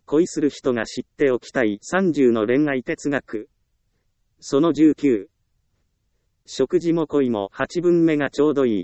恋する人が知っておきたい30の恋愛哲学。その19。食事も恋も8分目がちょうどいい。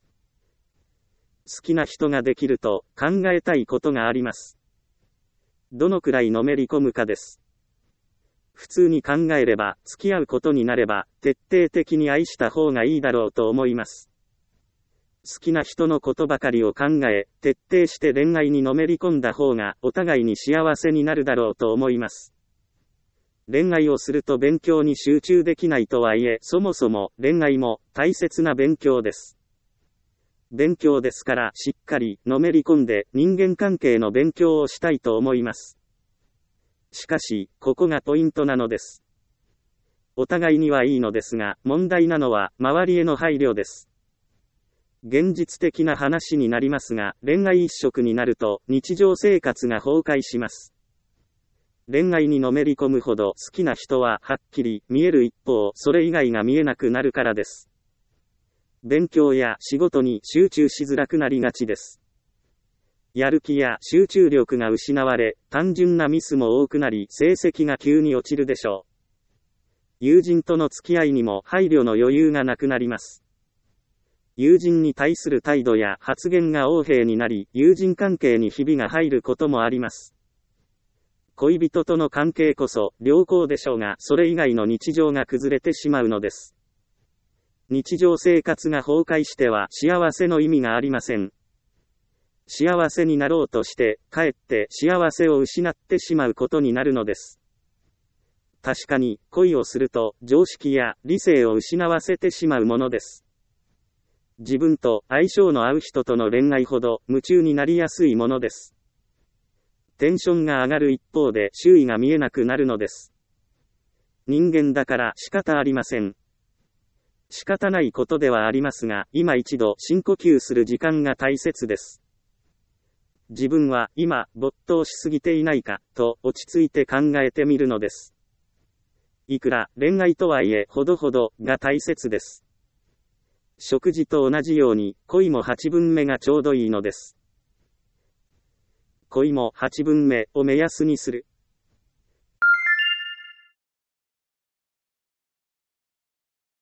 好きな人ができると考えたいことがあります。どのくらいのめり込むかです。普通に考えれば、付き合うことになれば、徹底的に愛した方がいいだろうと思います。好きな人のことばかりを考え、徹底して恋愛にのめり込んだ方が、お互いに幸せになるだろうと思います。恋愛をすると勉強に集中できないとはいえ、そもそも恋愛も大切な勉強です。勉強ですから、しっかりのめり込んで人間関係の勉強をしたいと思います。しかし、ここがポイントなのです。お互いにはいいのですが、問題なのは周りへの配慮です。現実的な話になりますが、恋愛一色になると日常生活が崩壊します。恋愛にのめり込むほど好きな人ははっきり見える一方、それ以外が見えなくなるからです。勉強や仕事に集中しづらくなりがちです。やる気や集中力が失われ、単純なミスも多くなり、成績が急に落ちるでしょう。友人との付き合いにも配慮の余裕がなくなります。友人に対する態度や発言が横柄になり、友人関係にひびが入ることもあります。恋人との関係こそ良好でしょうが、それ以外の日常が崩れてしまうのです。日常生活が崩壊しては幸せの意味がありません。幸せになろうとして、かえって幸せを失ってしまうことになるのです。確かに、恋をすると常識や理性を失わせてしまうものです。自分と相性の合う人との恋愛ほど夢中になりやすいものです。テンションが上がる一方で周囲が見えなくなるのです。人間だから仕方ありません。仕方ないことではありますが、今一度深呼吸する時間が大切です。自分は今没頭しすぎていないかと落ち着いて考えてみるのです。いくら恋愛とはいえほどほどが大切です。食事と同じように恋も8分目がちょうどいいのです。恋も8分目を目安にする。